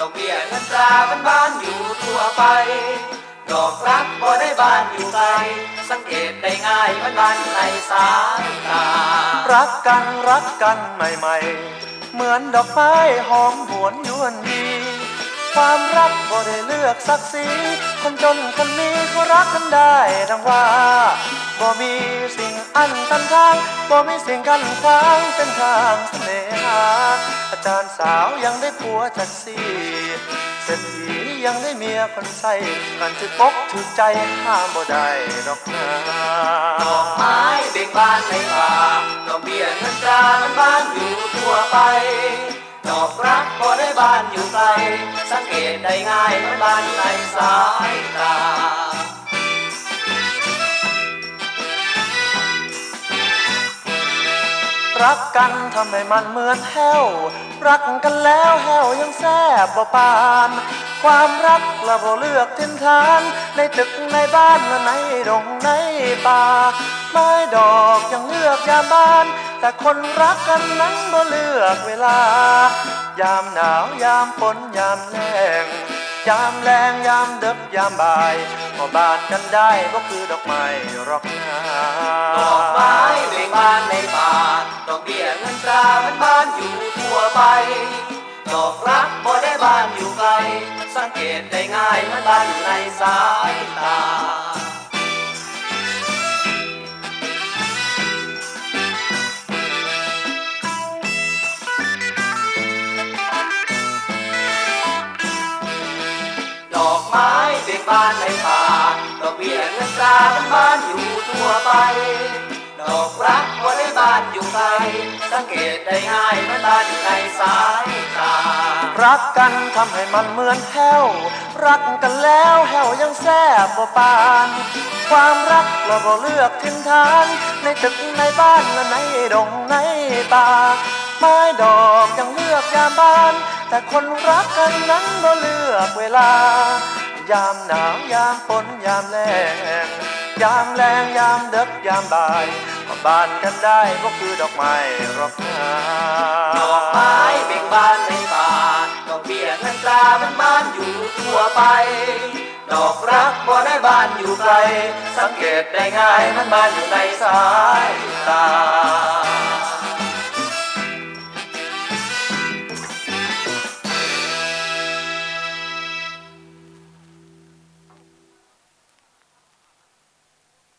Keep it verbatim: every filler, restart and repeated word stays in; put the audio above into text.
อกเบี้ยเงินตรามันบ้านอยู่ทั่วไปดอกรักบ่ได้บ้านอยู่ไกลสังเกตได้ง่ายมันบ้านในสายตารักกันรักกันใหม่ๆเหมือนดอกไม้หอมหวนยวนดีความรักบ่ได้เลือกศักดิ์ศรีคนจนคนมีก็รักกันได้ดังว่าบ่มีสิ่งอันตันทางบ่มีสิ่งกั้นขวางเส้นทางเสน่หาอาจารย์สาวยังได้ผัวแท็กซี่เศรษฐียังได้เมียคนใส่กันจะปกถือใจห้ามบ่ได้ดอกนาดอกไม้เบ่งบานในป่าดอกเบี้ยเงินตรามันบ้านอยู่ทั่วไปดอกรักบ่ได้บ้านอยู่ไกลสังเกตได้ง่ายมันบ้านในสายตารักกันทำให้มันเหมือนแห้วรักกันแล้วแห้วยังแซ่บบ่ปานความรักละบ่เลือกทินทานในตึกในบ้านและในดงในป่าไม้ดอกยังเลือกยามบ้านแต่คนรักกันนั้นบ่เลือกเวลายามหนาวยามฝนยามแล้งยามแรงยามดึกยามบ่ายก็บานกันได้ก็คือดอกไม้รอกนาดอกไม้เบ่งบานในป่าดอกเบี้ยเงินตรามันบ้านอยู่ทั่วไปดอกรักบ่ได้บ้านอยู่ไกลสังเกตได้ง่ายมันบ้านในสายตาดอกไม้เบ่งบานในป่าดอกเบี้ยเงินตรามันบ้านอยู่ทั่วไปดอกรักบ่ได้บ้านอยู่ไกลสังเกตได้ง่ายมันบ้านอยู่ในสายตารักกันทำให้มันเหมือนแห้วรักกันแล้วแห้วยังแซ่บบ่ปานความรักเราบ่เลือกทินทานในตึกในบ้านและในดงในป่าไม้ดอกยังเลือกยามบ้านแต่คนรักกันนั้นบ่เลือกเวลายามหนาวยามฝนยามแล้งยามแรงยามดึกยามบ่ายก็บานกันได้ก็คือดอกไม้รอกนาดอกไม้เบ่งบานในป่าดอกเบี้ยเงินตรามันบ้านอยู่ทั่วไปดอกรักบ่ได้บ้านอยู่ไกลสังเกตได้ง่ายมันบ้านอยู่ในสายตา